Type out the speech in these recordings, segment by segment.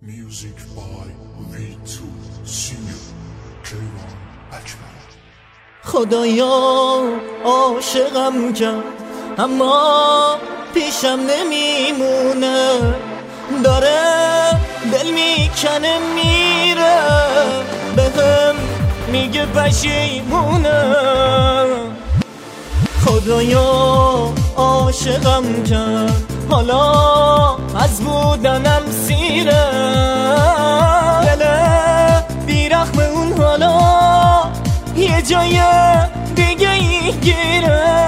Music by V2 Singer کیوان اکبر. خدایا عاشقم کرد اما پیشم نمیمونه، داره دل میکنه میره، بهم میگه پشیمونه. خدایا عاشقم کرد حالا از بودنم سیره، دل بیرحم اون حالا یه جای دیگه ای گیره.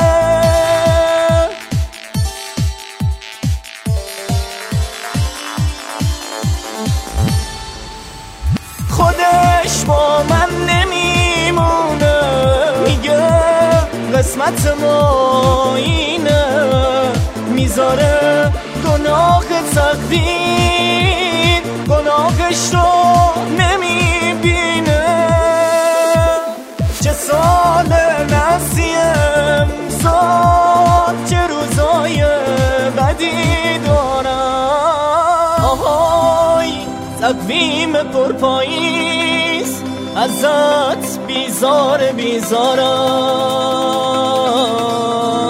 خودش با من نمیمونه، میگه قسمت ما اینه، میذاره گناه تقدیر گناهش رو نمیبینه. چه سال نسی امسال، چه روزای بدی دارم. آهای تقویم پرپاییز، ازت بیزارم.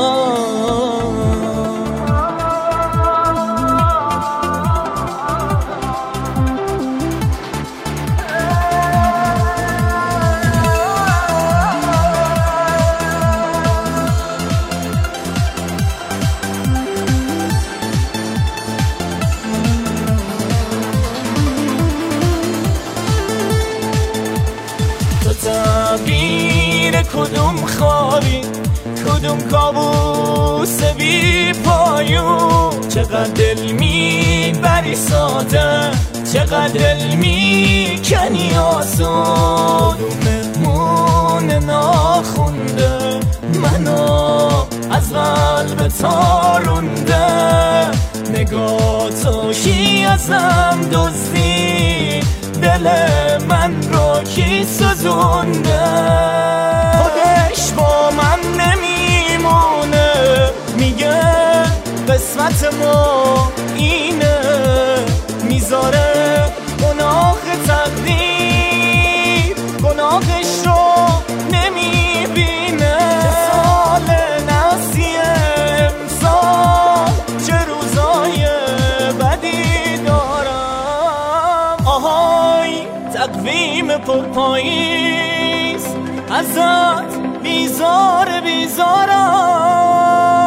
تعبیر کدوم خوابی، کدوم کابوس بی پایون، چقدر دل میبری ساده، چقدر دل میکنی آسون. مهمون ناخونده منو از قلب تارونده، نگاه تو کی ازم دزدی، دل من رو کی سوزونده. خودش با من نمیمونه، میگه قسمت ما اینه، میذاره گناه تقدیر گناهش رو نمیبینه. چه سال نسی امسال، چه روزای بدی دارم. آهای تقویم پرپاییز، ازت بیزارم.